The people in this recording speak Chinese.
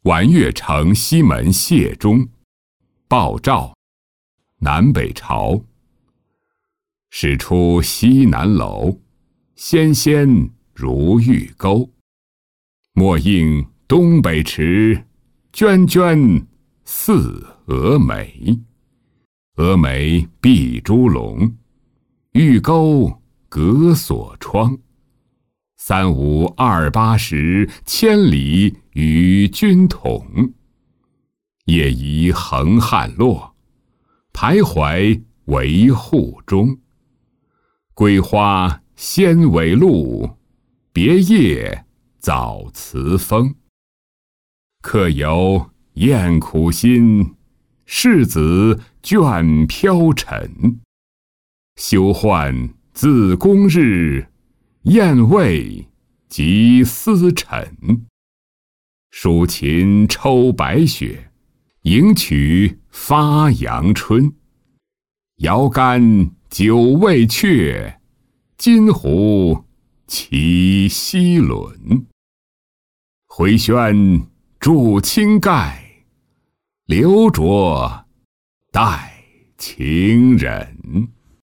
宛岳城西门谢中，鲍照，南北朝。始出西南楼，纤纤如玉钩。莫应东北池，涓涓似蛾眉。蛾眉闭朱笼，玉钩隔锁窗。352810，千里与君同。夜移横汉落，徘徊维护中。桂花先尾露，别叶早辞风。客游厌苦心，世子倦飘尘。休唤自宫日，宴未及司晨。蜀琴抽白雪，迎曲发阳春。遥干久未却，金壶起西轮。回轩筑青盖，留着待情人。